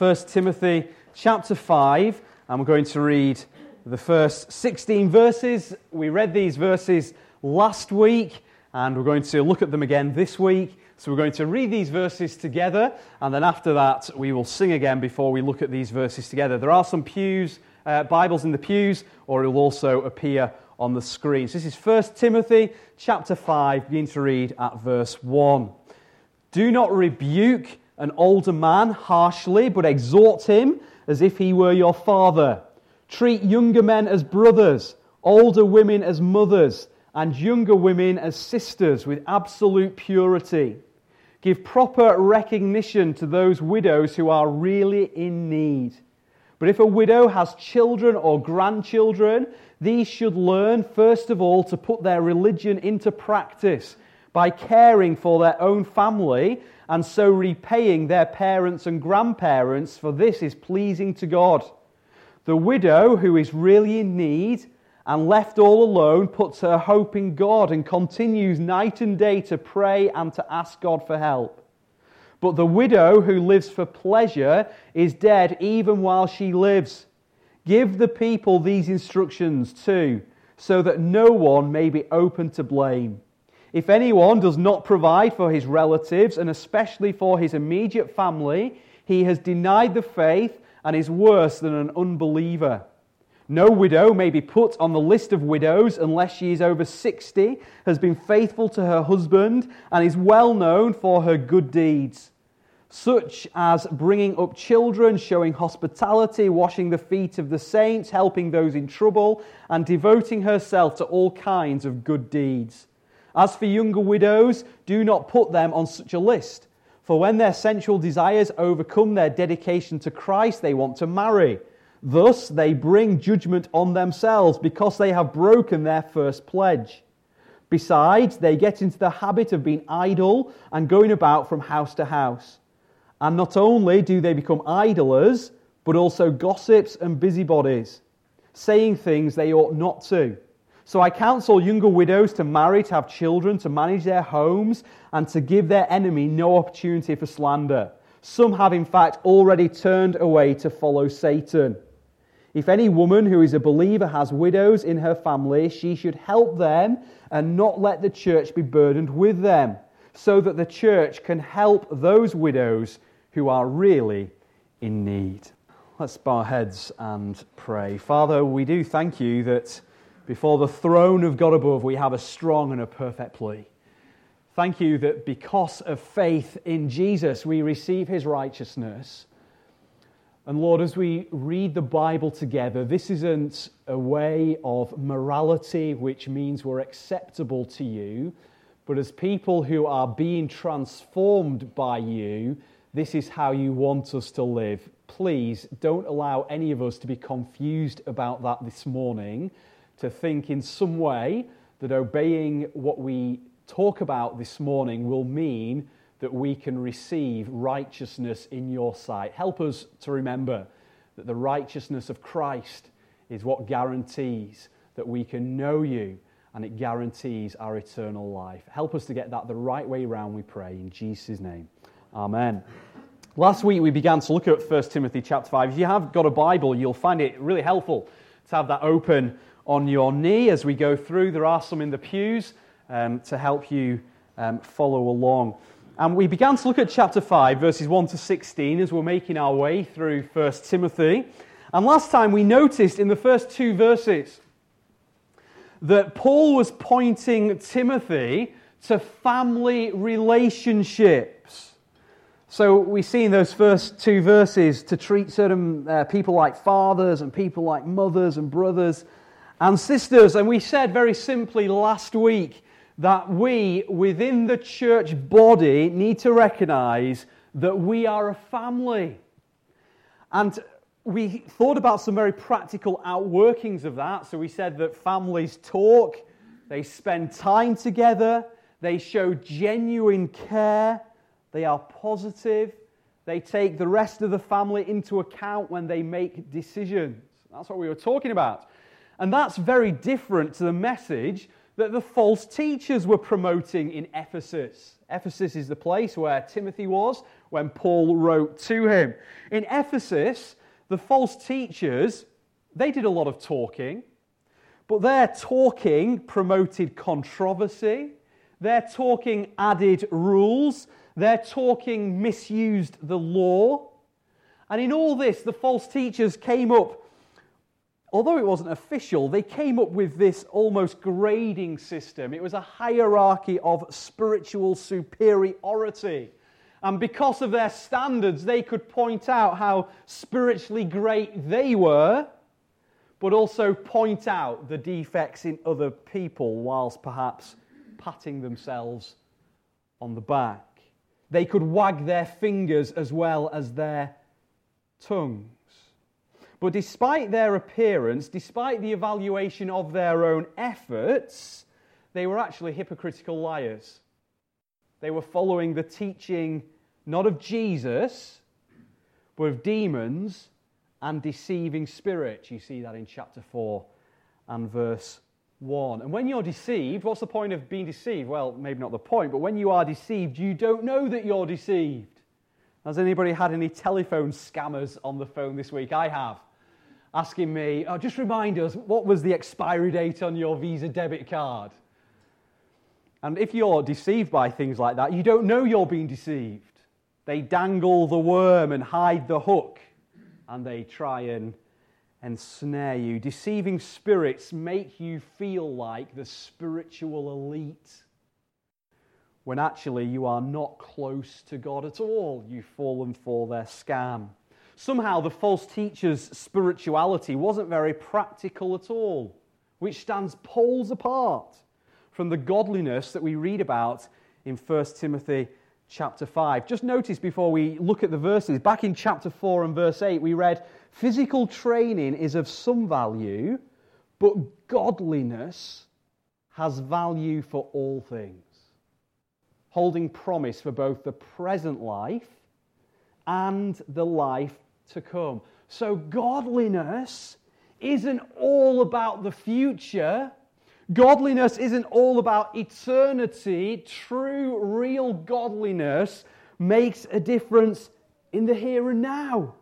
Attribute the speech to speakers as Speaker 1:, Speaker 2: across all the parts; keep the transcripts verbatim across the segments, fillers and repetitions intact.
Speaker 1: First Timothy chapter five, and we're going to read the first sixteen verses. We read these verses last week, and we're going to look at them again this week. So we're going to read these verses together, and then after that we will sing again before we look at these verses together. There are some pews, uh, Bibles in the pews, or it will also appear on the screen. So this is First Timothy chapter five, begin to read at verse one. Do not rebuke an older man harshly, but exhort him as if he were your father. Treat younger men as brothers, older women as mothers, and younger women as sisters with absolute purity. Give proper recognition to those widows who are really in need. But if a widow has children or grandchildren, these should learn, first of all, to put their religion into practice by caring for their own family and so repaying their parents and grandparents, for this is pleasing to God. The widow who is really in need and left all alone puts her hope in God and continues night and day to pray and to ask God for help. But the widow who lives for pleasure is dead even while she lives. Give the people these instructions too, so that no one may be open to blame. If anyone does not provide for his relatives, and especially for his immediate family, he has denied the faith and is worse than an unbeliever. No widow may be put on the list of widows unless she is over sixty, has been faithful to her husband, and is well known for her good deeds, such as bringing up children, showing hospitality, washing the feet of the saints, helping those in trouble, and devoting herself to all kinds of good deeds. As for younger widows, do not put them on such a list, for when their sensual desires overcome their dedication to Christ, they want to marry. Thus, they bring judgment on themselves because they have broken their first pledge. Besides, they get into the habit of being idle and going about from house to house. And not only do they become idlers, but also gossips and busybodies, saying things they ought not to. So I counsel younger widows to marry, to have children, to manage their homes, and to give their enemy no opportunity for slander. Some have in fact already turned away to follow Satan. If any woman who is a believer has widows in her family, she should help them and not let the church be burdened with them, so that the church can help those widows who are really in need. Let's bow our heads and pray. Father, we do thank you that before the throne of God above, we have a strong and a perfect plea. Thank you that because of faith in Jesus, we receive his righteousness. And Lord, as we read the Bible together, this isn't a way of morality, which means we're acceptable to you, but as people who are being transformed by you, this is how you want us to live. Please don't allow any of us to be confused about that this morning, to think in some way that obeying what we talk about this morning will mean that we can receive righteousness in your sight. Help us to remember that the righteousness of Christ is what guarantees that we can know you, and it guarantees our eternal life. Help us to get that the right way around, we pray, in Jesus' name. Amen. Last week we began to look at First Timothy chapter five. If you have got a Bible, you'll find it really helpful to have that open on your knee as we go through. There are some in the pews um, to help you um, follow along. And we began to look at chapter five, verses one to sixteen, as we're making our way through First Timothy. And last time we noticed in the first two verses that Paul was pointing Timothy to family relationships. So we see in those first two verses to treat certain uh, people like fathers and people like mothers and brothers and sisters. And we said very simply last week that we, within the church body, need to recognize that we are a family. And we thought about some very practical outworkings of that. So we said that families talk, they spend time together, they show genuine care, they are positive, they take the rest of the family into account when they make decisions. That's what we were talking about. And that's very different to the message that the false teachers were promoting in Ephesus. Ephesus is the place where Timothy was, when Paul wrote to him. In Ephesus, the false teachers, they did a lot of talking, but their talking promoted controversy, their talking added rules, their talking misused the law. And in all this, the false teachers came up, although it wasn't official, they came up with this almost grading system. It was a hierarchy of spiritual superiority. And because of their standards, they could point out how spiritually great they were, but also point out the defects in other people whilst perhaps patting themselves on the back. They could wag their fingers as well as their tongues. But despite their appearance, despite the evaluation of their own efforts, they were actually hypocritical liars. They were following the teaching not of Jesus, but of demons and deceiving spirits. You see that in chapter four and verse one. And when you're deceived, what's the point of being deceived? Well, maybe not the point, but when you are deceived, you don't know that you're deceived. Has anybody had any telephone scammers on the phone this week? I have. Asking me, oh, just remind us, what was the expiry date on your Visa debit card? And if you're deceived by things like that, you don't know you're being deceived. They dangle the worm and hide the hook, and they try and ensnare you. Deceiving spirits make you feel like the spiritual elite, when actually you are not close to God at all. You've fallen for their scam. Somehow the false teacher's spirituality wasn't very practical at all, which stands poles apart from the godliness that we read about in First Timothy chapter five. Just notice before we look at the verses, back in chapter four and verse eight, we read, physical training is of some value, but godliness has value for all things, holding promise for both the present life and the life to come. So godliness isn't all about the future. Godliness isn't all about eternity. True, real godliness makes a difference in the here and now.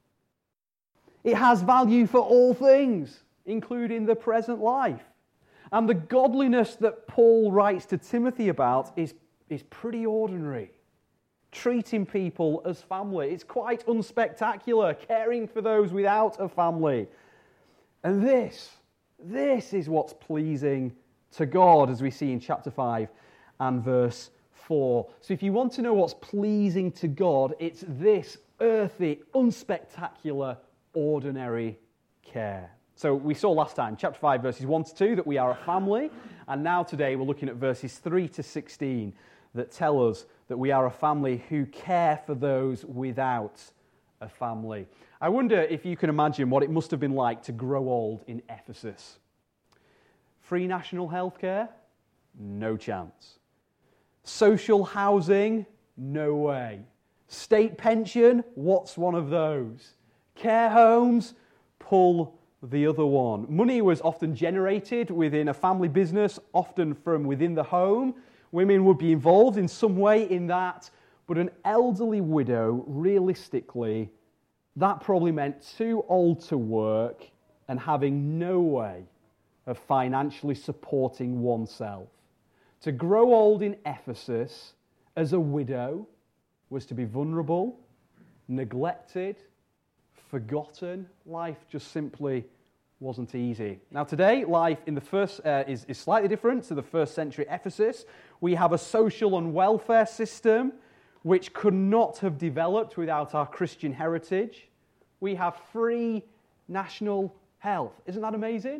Speaker 1: It has value for all things, including the present life. And the godliness that Paul writes to Timothy about is, is pretty ordinary. Treating people as family. It's quite unspectacular, caring for those without a family. And this, this is what's pleasing to God, as we see in chapter five and verse four. So if you want to know what's pleasing to God, it's this earthy, unspectacular, ordinary care. So we saw last time, chapter five, verses one to two, that we are a family. And now today we're looking at verses three to sixteen that tell us that we are a family who care for those without a family. I wonder if you can imagine what it must have been like to grow old in Ephesus. Free national health care? No chance. Social housing? No way. State pension? What's one of those? Care homes? Pull the other one. Money was often generated within a family business, often from within the home. Women would be involved in some way in that, but an elderly widow, realistically, that probably meant too old to work and having no way of financially supporting oneself. To grow old in Ephesus as a widow was to be vulnerable, neglected, forgotten. Life just simply wasn't easy. Now today, life in the first uh, is, is slightly different to the first century Ephesus. We have a social and welfare system which could not have developed without our Christian heritage. We have free national health. Isn't that amazing?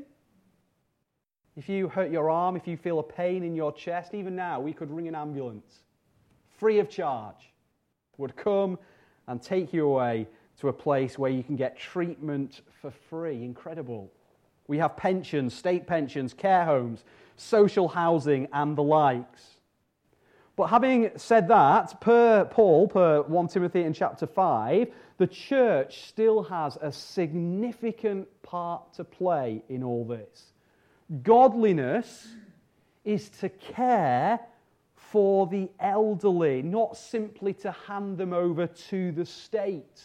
Speaker 1: If you hurt your arm, if you feel a pain in your chest, even now we could ring an ambulance, free of charge, would come and take you away to a place where you can get treatment for free. Incredible. We have pensions, state pensions, care homes, social housing, and the likes. But having said that, per Paul, per First Timothy in chapter five, the church still has a significant part to play in all this. Godliness is to care for the elderly, not simply to hand them over to the state.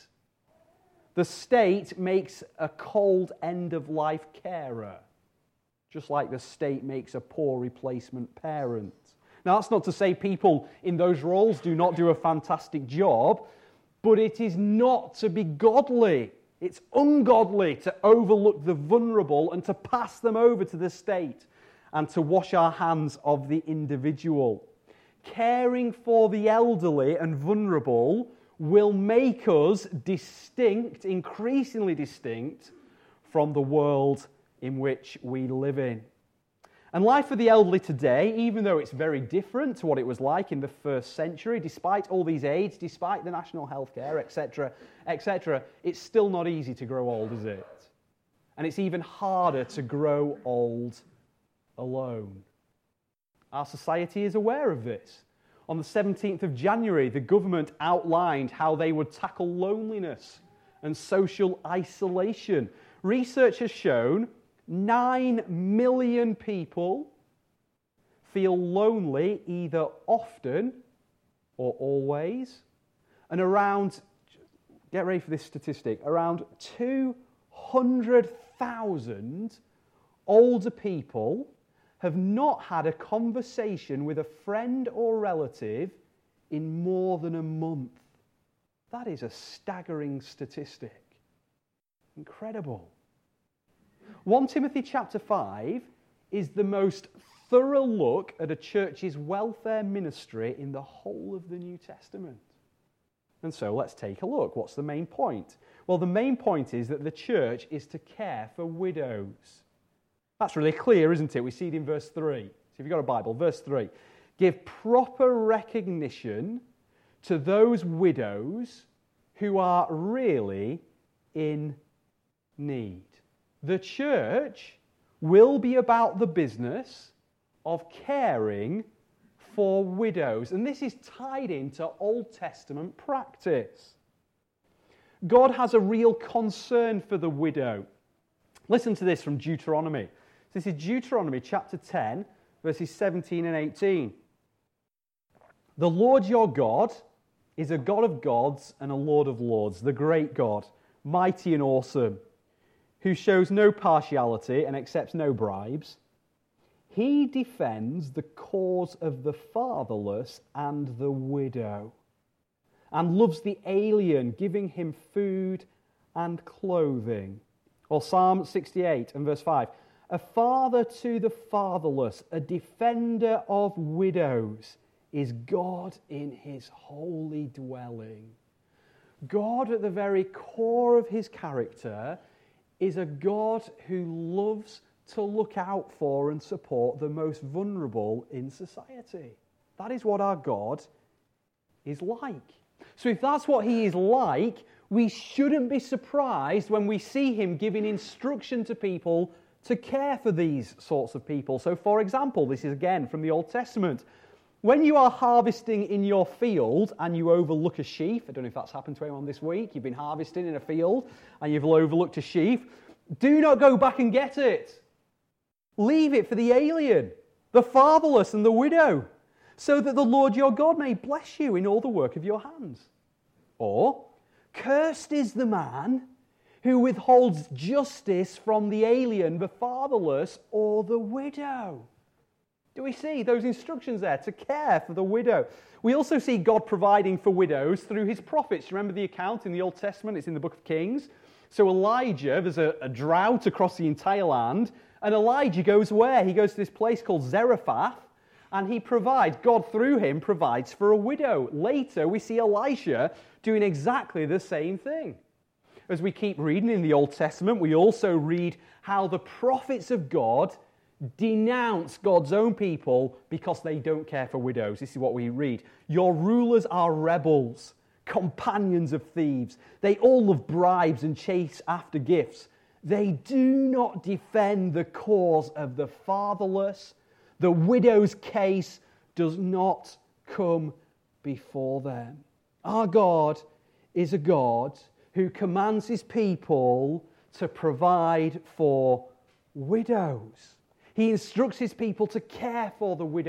Speaker 1: The state makes a cold end-of-life carer, just like the state makes a poor replacement parent. Now, that's not to say people in those roles do not do a fantastic job, but it is not to be godly. It's ungodly to overlook the vulnerable and to pass them over to the state and to wash our hands of the individual. Caring for the elderly and vulnerable will make us distinct, increasingly distinct, from the world in which we live in. And life for the elderly today, even though it's very different to what it was like in the first century, despite all these aids, despite the national health care, et cetera, et cetera, it's still not easy to grow old, is it? And it's even harder to grow old alone. Our society is aware of this. On the seventeenth of January, the government outlined how they would tackle loneliness and social isolation. Research has shown nine million people feel lonely either often or always. And around, get ready for this statistic, around two hundred thousand older people have not had a conversation with a friend or relative in more than a month. That is a staggering statistic. Incredible. First Timothy chapter five is the most thorough look at a church's welfare ministry in the whole of the New Testament. And so let's take a look. What's the main point? Well, the main point is that the church is to care for widows. That's really clear, isn't it? We see it in verse three. So if you've got a Bible, verse three. Give proper recognition to those widows who are really in need. The church will be about the business of caring for widows. And this is tied into Old Testament practice. God has a real concern for the widow. Listen to this from Deuteronomy. This is Deuteronomy chapter ten, verses seventeen and eighteen. The Lord your God is a God of gods and a Lord of lords, the great God, mighty and awesome, who shows no partiality and accepts no bribes. He defends the cause of the fatherless and the widow, and loves the alien, giving him food and clothing. Or Psalm sixty-eight and verse five. A father to the fatherless, a defender of widows, is God in his holy dwelling. God, at the very core of his character, is a God who loves to look out for and support the most vulnerable in society. That is what our God is like. So if that's what he is like, we shouldn't be surprised when we see him giving instruction to people to care for these sorts of people. So for example, this is again from the Old Testament. When you are harvesting in your field and you overlook a sheaf, I don't know if that's happened to anyone this week, you've been harvesting in a field and you've overlooked a sheaf, do not go back and get it. Leave it for the alien, the fatherless and the widow, so that the Lord your God may bless you in all the work of your hands. Or, cursed is the man who withholds justice from the alien, the fatherless, or the widow. Do we see those instructions there to care for the widow? We also see God providing for widows through his prophets. Remember the account in the Old Testament? It's in the book of Kings. So Elijah, there's a, a drought across the entire land, and Elijah goes where? He goes to this place called Zarephath, and he provides, God through him provides for a widow. Later we see Elisha doing exactly the same thing. As we keep reading in the Old Testament, we also read how the prophets of God denounce God's own people because they don't care for widows. This is what we read. Your rulers are rebels, companions of thieves. They all love bribes and chase after gifts. They do not defend the cause of the fatherless. The widow's case does not come before them. Our God is a God who commands his people to provide for widows. He instructs his people to care for the widow.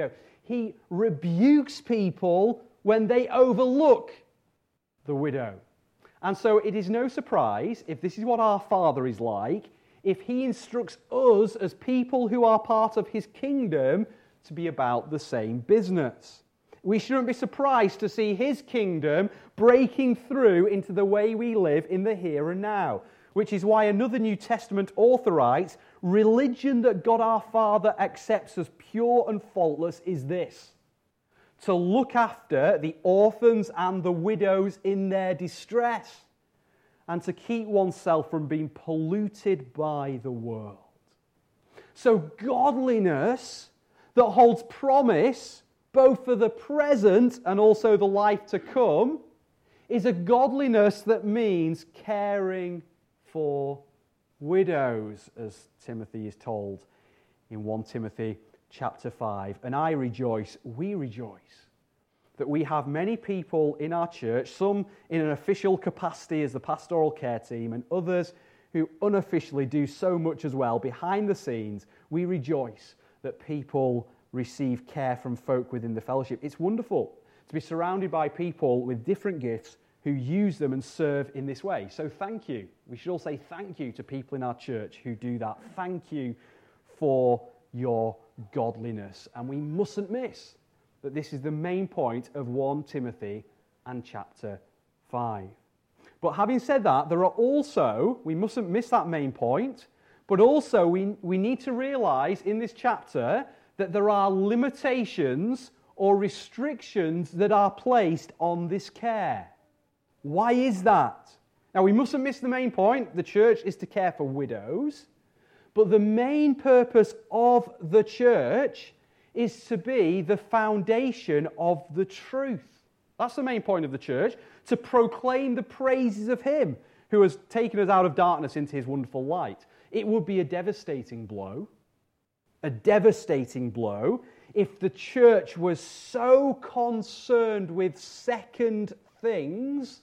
Speaker 1: he rebukes people when they overlook the widow. And so it is no surprise, if this is what our Father is like, if he instructs us as people who are part of his kingdom to be about the same business. We shouldn't be surprised to see his kingdom breaking through into the way we live in the here and now, which is why another New Testament author writes, religion that God our Father accepts as pure and faultless is this: to look after the orphans and the widows in their distress, and to keep oneself from being polluted by the world. So godliness that holds promise both for the present and also the life to come is a godliness that means caring for widows, as Timothy is told in First Timothy chapter five. And I rejoice, we rejoice, that we have many people in our church, some in an official capacity as the pastoral care team, and others who unofficially do so much as well behind the scenes. We rejoice that people receive care from folk within the fellowship. It's wonderful to be surrounded by people with different gifts who use them and serve in this way. So thank you. We should all say thank you to people in our church who do that. Thank you for your godliness. And we mustn't miss that this is the main point of First Timothy and chapter five. But having said that, there are also, we mustn't miss that main point, but also we, we need to realize in this chapter that there are limitations or restrictions that are placed on this care. Why is that? Now, we mustn't miss the main point. The church is to care for widows, but the main purpose of the church is to be the foundation of the truth. That's the main point of the church, to proclaim the praises of him who has taken us out of darkness into his wonderful light. It would be a devastating blow, a devastating blow, if the church was so concerned with second things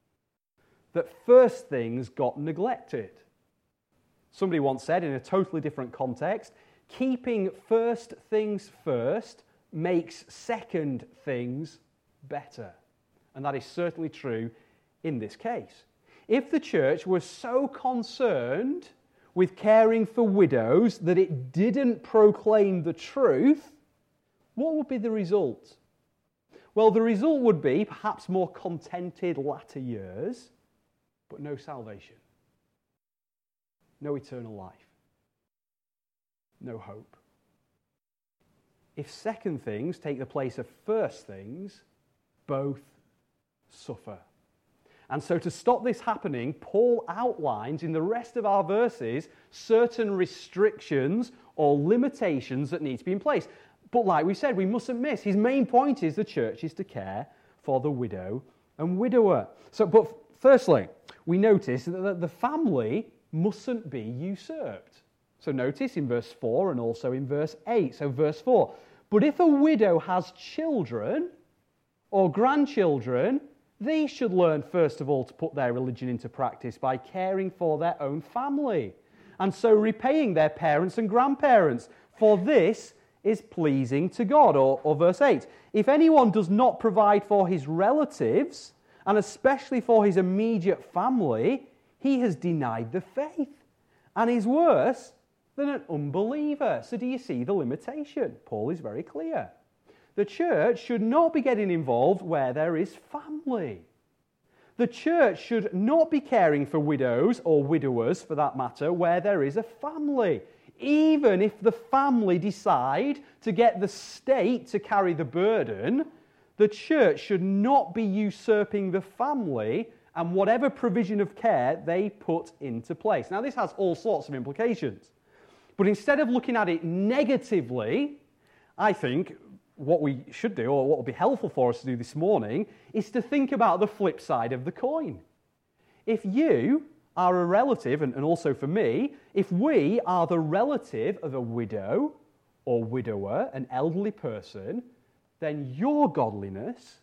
Speaker 1: that first things got neglected. Somebody once said in a totally different context, keeping first things first makes second things better. And that is certainly true in this case. If the church was so concerned with caring for widows that it didn't proclaim the truth, what would be the result? Well, the result would be perhaps more contented latter years, but no salvation, no eternal life, no hope. If second things take the place of first things, both suffer. And so to stop this happening, Paul outlines in the rest of our verses certain restrictions or limitations that need to be in place. But like we said, we mustn't miss, his main point is the church is to care for the widow and widower. So, but firstly, we notice that the family mustn't be usurped. So notice in verse four and also in verse eight. So verse four, but if a widow has children or grandchildren, they should learn first of all to put their religion into practice by caring for their own family, and so repaying their parents and grandparents, for this is pleasing to God. Or, or verse eight, if anyone does not provide for his relatives, and especially for his immediate family, he has denied the faith, and is worse than an unbeliever. So do you see the limitation? Paul is very clear. The church should not be getting involved where there is family. The church should not be caring for widows or widowers, for that matter, where there is a family. Even if the family decide to get the state to carry the burden, the church should not be usurping the family and whatever provision of care they put into place. Now, this has all sorts of implications. But instead of looking at it negatively, I think what we should do, or what would be helpful for us to do this morning, is to think about the flip side of the coin. If you are a relative, and, and also for me, if we are the relative of a widow or widower, an elderly person, then your godliness,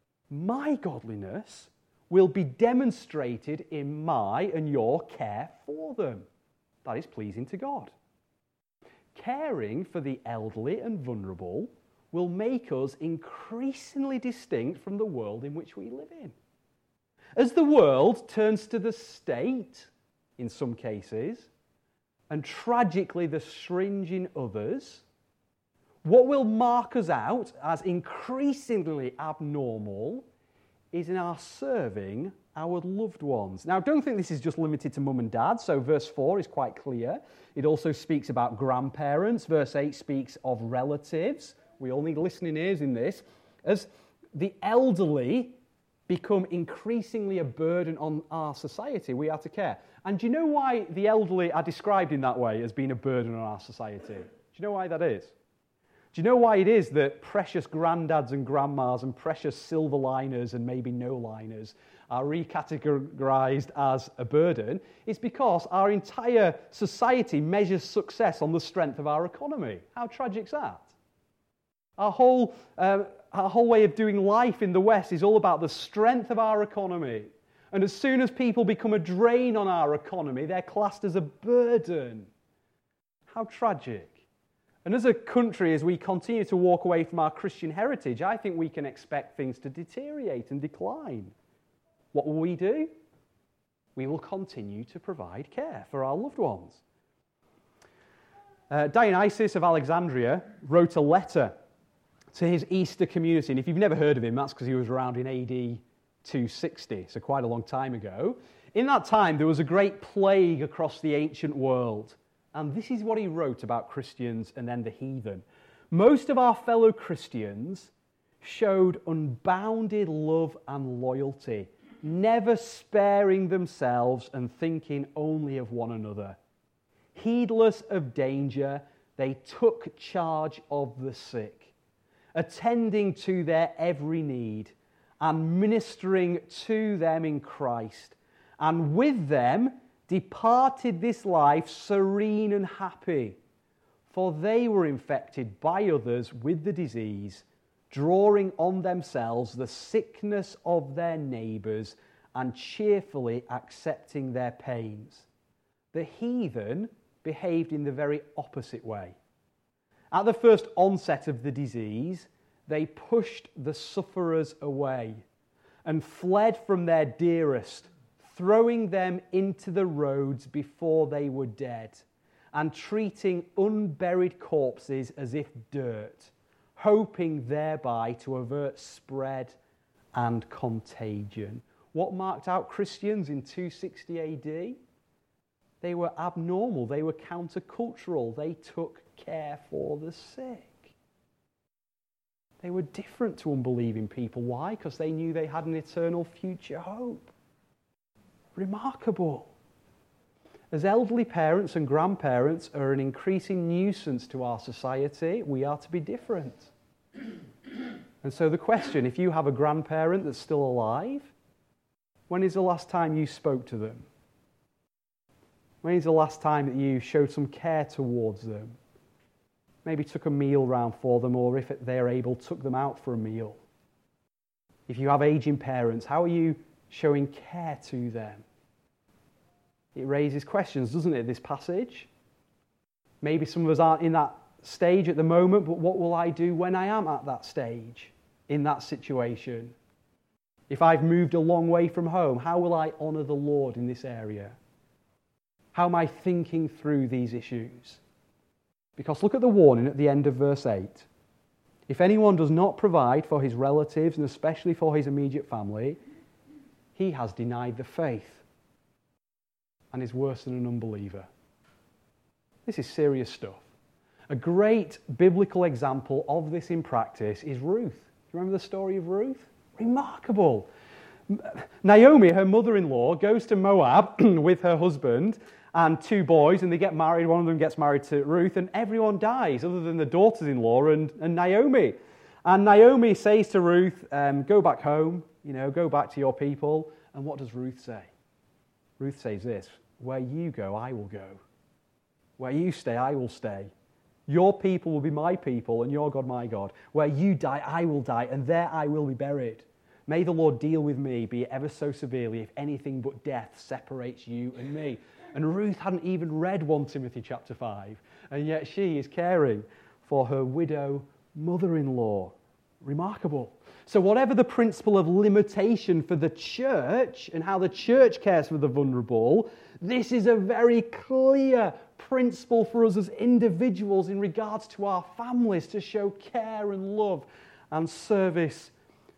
Speaker 1: my godliness, will be demonstrated in my and your care for them. That is pleasing to God. Caring for the elderly and vulnerable will make us increasingly distinct from the world in which we live in. As the world turns to the state, in some cases, and tragically the fringe in others, what will mark us out as increasingly abnormal is in our serving our loved ones. Now, don't think this is just limited to mum and dad. So verse four is quite clear. It also speaks about grandparents. Verse eight speaks of relatives. We all need listening ears in this. As the elderly become increasingly a burden on our society, we are to care. And do you know why the elderly are described in that way as being a burden on our society? Do you know why that is? Do you know why it is that precious granddads and grandmas and precious silver liners and maybe no liners are recategorized as a burden? It's because our entire society measures success on the strength of our economy. How tragic is that? Our whole, uh, our whole way of doing life in the West is all about the strength of our economy. And as soon as people become a drain on our economy, they're classed as a burden. How tragic. And as a country, as we continue to walk away from our Christian heritage, I think we can expect things to deteriorate and decline. What will we do? We will continue to provide care for our loved ones. Uh, Dionysius of Alexandria wrote a letter to his Easter community. And if you've never heard of him, that's because he was around in A D two sixty, so quite a long time ago. In that time, there was a great plague across the ancient world. And this is what he wrote about Christians and then the heathen. Most of our fellow Christians showed unbounded love and loyalty, never sparing themselves and thinking only of one another. Heedless of danger, they took charge of the sick, attending to their every need and ministering to them in Christ, and with them departed this life serene and happy, for they were infected by others with the disease, drawing on themselves the sickness of their neighbours and cheerfully accepting their pains. The heathen behaved in the very opposite way. At the first onset of the disease, they pushed the sufferers away and fled from their dearest, throwing them into the roads before they were dead, and treating unburied corpses as if dirt, hoping thereby to avert spread and contagion. What marked out Christians in two sixty A D? They were abnormal, they were countercultural, they took care for the sick. They were different to unbelieving people. Why? Because they knew they had an eternal future hope. Remarkable. As elderly parents and grandparents are an increasing nuisance to our society, we are to be different. And so the question, if you have a grandparent that's still alive, when is the last time you spoke to them? When is the last time that you showed some care towards them? Maybe took a meal round for them, or if they're able, took them out for a meal. If you have aging parents, how are you showing care to them? It raises questions, doesn't it, this passage? Maybe some of us aren't in that stage at the moment, but what will I do when I am at that stage, in that situation? If I've moved a long way from home, how will I honour the Lord in this area? How am I thinking through these issues? Because look at the warning at the end of verse eight. If anyone does not provide for his relatives, and especially for his immediate family, he has denied the faith and is worse than an unbeliever. This is serious stuff. A great biblical example of this in practice is Ruth. Do you remember the story of Ruth? Remarkable. Naomi, her mother-in-law, goes to Moab with her husband and two boys, and they get married. One of them gets married to Ruth, and everyone dies other than the daughters-in-law and, and Naomi. And Naomi says to Ruth, um, go back home, you know, go back to your people. And what does Ruth say? Ruth says this, where you go, I will go. Where you stay, I will stay. Your people will be my people, and your God my God. Where you die, I will die, and there I will be buried. May the Lord deal with me, be it ever so severely, if anything but death separates you and me. And Ruth hadn't even read First Timothy chapter five, and yet she is caring for her widow mother-in-law. Remarkable. So whatever the principle of limitation for the church and how the church cares for the vulnerable, this is a very clear principle for us as individuals in regards to our families to show care and love and service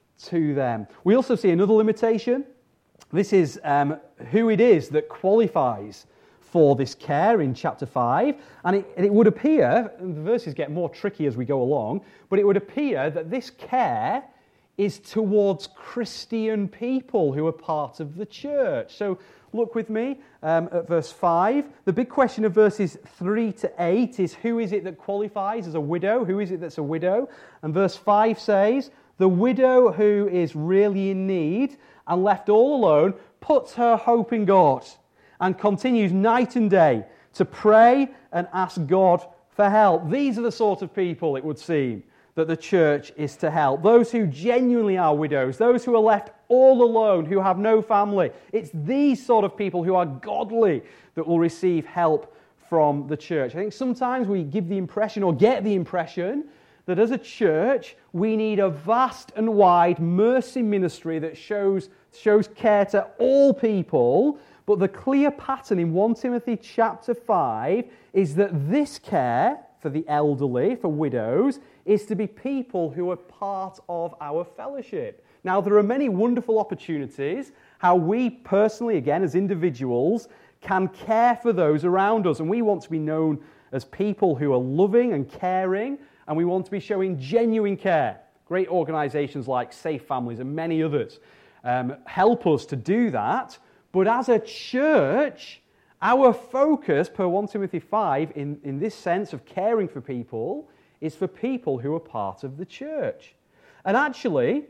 Speaker 1: to them. We also see another limitation. This is um, who it is that qualifies for this care in chapter five. And it, it would appear, and the verses get more tricky as we go along, but it would appear that this care is towards Christian people who are part of the church. So look with me um, at verse five. The big question of verses three to eight is who is it that qualifies as a widow? Who is it that's a widow? And verse five says, the widow who is really in need and left all alone puts her hope in God and continues night and day to pray and ask God for help. These are the sort of people, it would seem, that the church is to help. Those who genuinely are widows, those who are left all alone, who have no family. It's these sort of people who are godly that will receive help from the church. I think sometimes we give the impression or get the impression that as a church we need a vast and wide mercy ministry that shows, shows care to all people. But the clear pattern in First Timothy chapter five is that this care for the elderly, for widows, is to be people who are part of our fellowship. Now, there are many wonderful opportunities how we personally, again, as individuals, can care for those around us. And we want to be known as people who are loving and caring, and we want to be showing genuine care. Great organizations like Safe Families and many others um, help us to do that. But as a church, our focus per First Timothy five, in, in this sense of caring for people, is for people who are part of the church. And actually,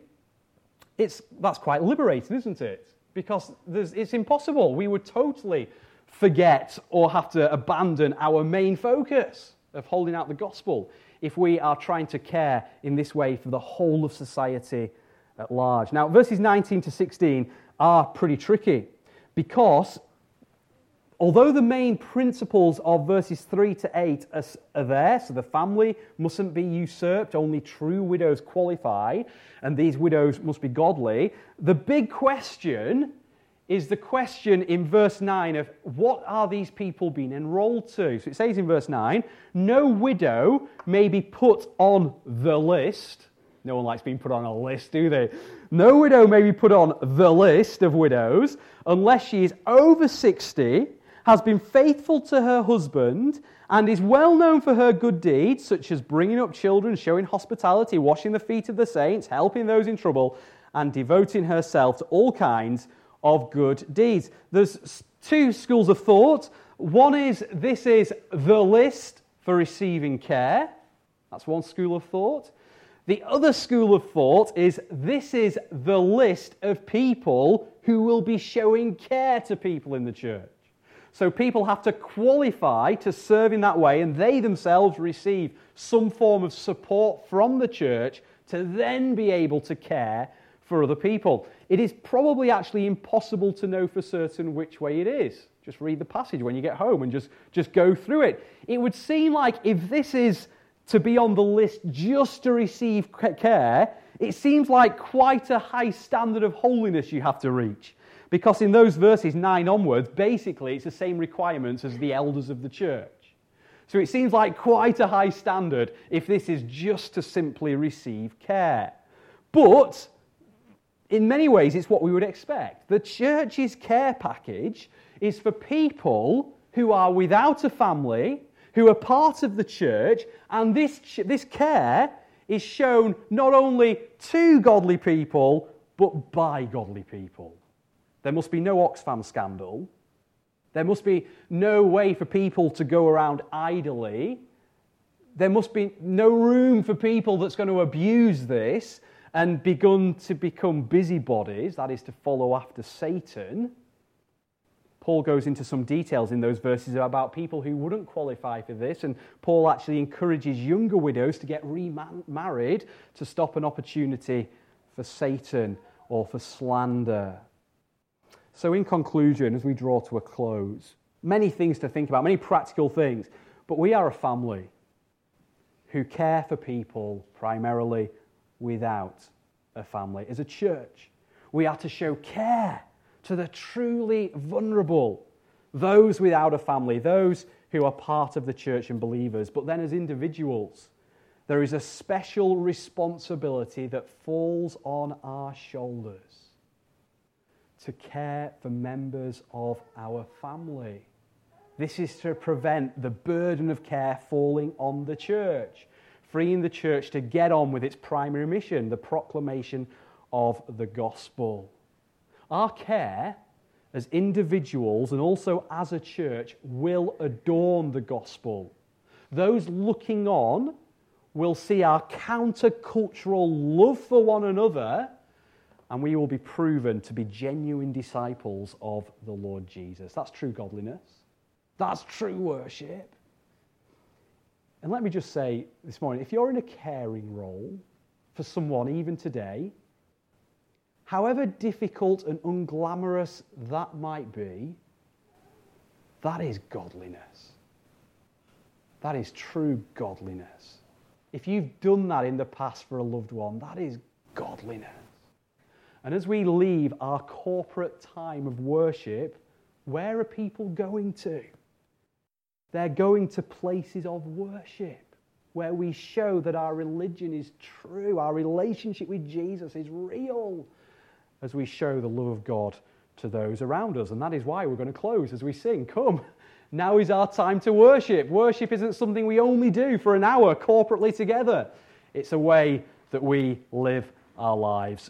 Speaker 1: it's that's quite liberating, isn't it? Because there's, it's impossible. We would totally forget or have to abandon our main focus of holding out the gospel if we are trying to care in this way for the whole of society at large. Now, verses nineteen to sixteen are pretty tricky, because although the main principles of verses three to eight are, are there, so the family mustn't be usurped, only true widows qualify, and these widows must be godly, the big question is the question in verse nine of what are these people being enrolled to? So it says in verse nine, no widow may be put on the list. No one likes being put on a list, do they? No widow may be put on the list of widows unless she is over sixty, has been faithful to her husband, and is well known for her good deeds, such as bringing up children, showing hospitality, washing the feet of the saints, helping those in trouble, and devoting herself to all kinds of good deeds. There's two schools of thought. One is this is the list for receiving care. That's one school of thought. The other school of thought is this is the list of people who will be showing care to people in the church. So people have to qualify to serve in that way, and they themselves receive some form of support from the church to then be able to care for other people. It is probably actually impossible to know for certain which way it is. Just read the passage when you get home and just, just go through it. It would seem like if this is to be on the list just to receive care, it seems like quite a high standard of holiness you have to reach. Because in those verses nine onwards, basically it's the same requirements as the elders of the church. So it seems like quite a high standard if this is just to simply receive care. But in many ways it's what we would expect. The church's care package is for people who are without a family, who are part of the church, and this, this care is shown not only to godly people, but by godly people. There must be no Oxfam scandal. There must be no way for people to go around idly. There must be no room for people that's going to abuse this and begun to become busybodies, that is to follow after Satan. Paul goes into some details in those verses about people who wouldn't qualify for this, and Paul actually encourages younger widows to get remarried to stop an opportunity for Satan or for slander. So in conclusion, as we draw to a close, many things to think about, many practical things, but we are a family who care for people primarily without a family. As a church, we are to show care to the truly vulnerable, those without a family, those who are part of the church and believers. But then as individuals, there is a special responsibility that falls on our shoulders to care for members of our family. This is to prevent the burden of care falling on the church, freeing the church to get on with its primary mission, the proclamation of the gospel. Our care as individuals and also as a church will adorn the gospel. Those looking on will see our countercultural love for one another, and we will be proven to be genuine disciples of the Lord Jesus. That's true godliness. That's true worship. And let me just say this morning, if you're in a caring role for someone even today, however difficult and unglamorous that might be, that is godliness. That is true godliness. If you've done that in the past for a loved one, that is godliness. And as we leave our corporate time of worship, where are people going to? They're going to places of worship where we show that our religion is true, our relationship with Jesus is real, as we show the love of God to those around us. And that is why we're going to close as we sing, "Come, now is our time to worship." Worship isn't something we only do for an hour corporately together. It's a way that we live our lives